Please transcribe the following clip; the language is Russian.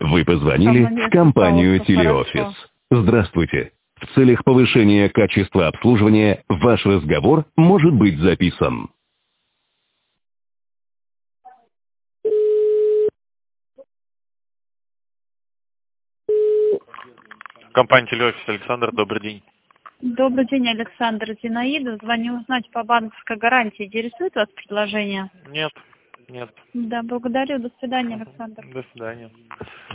Вы позвонили в компанию «Телеофис». Здравствуйте. В целях повышения качества обслуживания ваш разговор может быть записан. Компания «Телеофис», Александр, добрый день. Добрый день, Александр. Зинаида. Звоню узнать по банковской гарантии. Интересует вас предложение? Нет, нет. Да, благодарю. До свидания, Александр. До свидания.